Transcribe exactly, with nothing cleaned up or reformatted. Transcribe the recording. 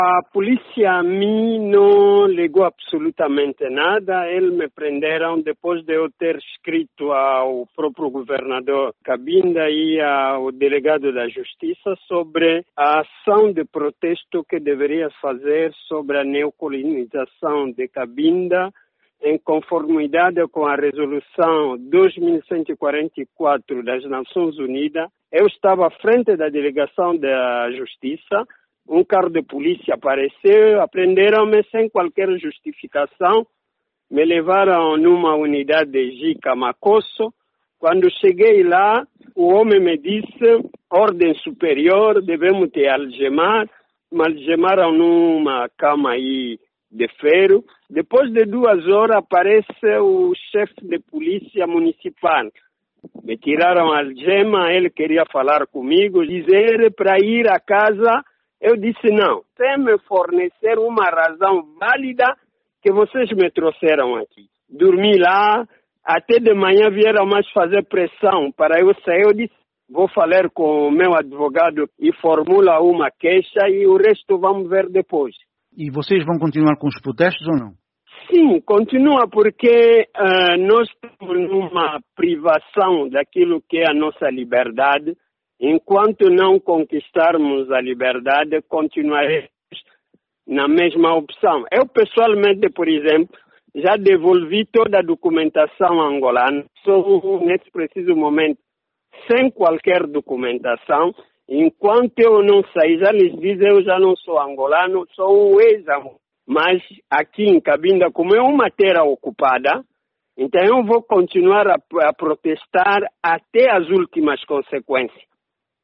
A polícia a mim não ligou absolutamente nada. Eles me prenderam depois de eu ter escrito ao próprio governador Cabinda e ao delegado da Justiça sobre a ação de protesto que deveria fazer sobre a neocolonização de Cabinda em conformidade com a resolução dois mil cento e quarenta e quatro das Nações Unidas. Eu estava à frente da delegação da Justiça. Um carro de polícia apareceu, prenderam-me sem qualquer justificação, me levaram numa unidade de Jica Macosso. Quando cheguei lá, o homem me disse, ordem superior, devemos te algemar. Me algemaram numa cama aí de ferro. Depois de duas horas aparece o chefe de polícia municipal. Me tiraram a algema, ele queria falar comigo, dizer para ir a casa. Eu disse não, sem me fornecer uma razão válida que vocês me trouxeram aqui. Dormi lá, até de manhã vieram mais fazer pressão para eu sair. Eu disse, vou falar com o meu advogado e formula uma queixa e o resto vamos ver depois. E vocês vão continuar com os protestos ou não? Sim, continua porque uh, nós estamos numa privação daquilo que é a nossa liberdade. Enquanto não conquistarmos a liberdade, continuaremos na mesma opção. Eu, pessoalmente, por exemplo, já devolvi toda a documentação angolana. Sou, nesse preciso momento, sem qualquer documentação. Enquanto eu não sair, já lhes disse, eu já não sou angolano, sou um ex-angolano. Mas aqui em Cabinda, como é uma terra ocupada, então eu vou continuar a, a protestar até as últimas consequências.